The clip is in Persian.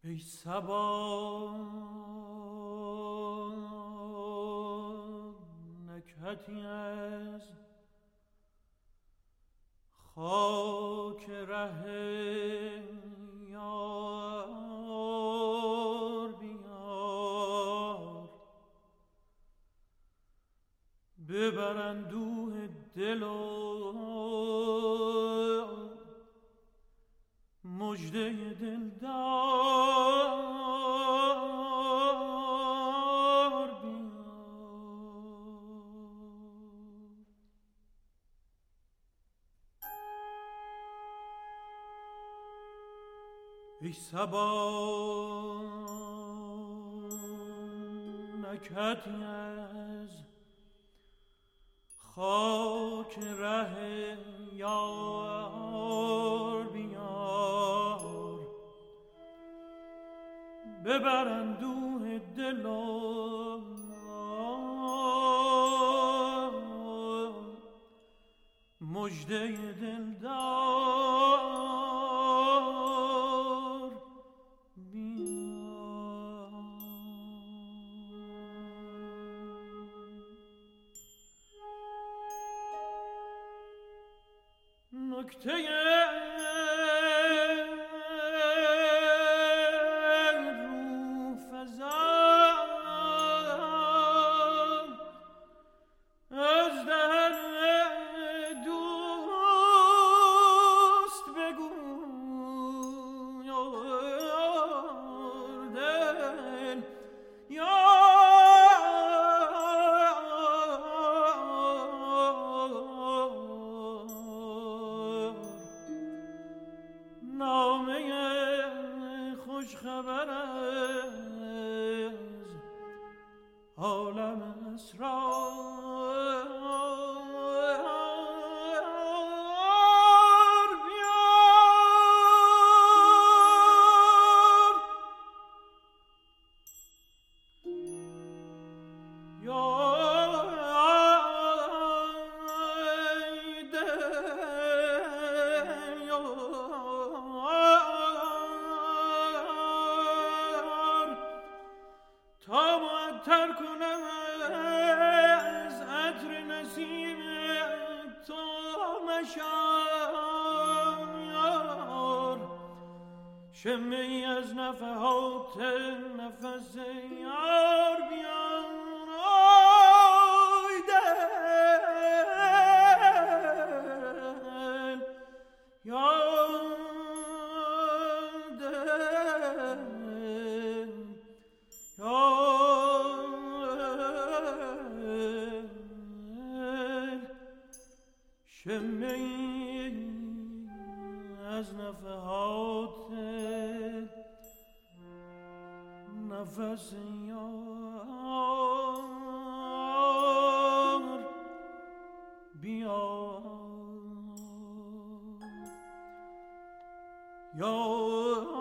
ای صبا نکهتی از خاک ره یار بیار، ببر اندوه دل و مژده دلدار بیار. ای صبا نکهتی از خاک ره یار بیار، ببر اندوه دل و مژده دلدار بیار. نکته خبر از عالم اسرار بیار. تا معطر کنم از عطر نسیم تو مشام یار، شمه ای از نفحات نفس یار بیار. آی دل یار دل شمه ای از نفحات نفس یار بیار.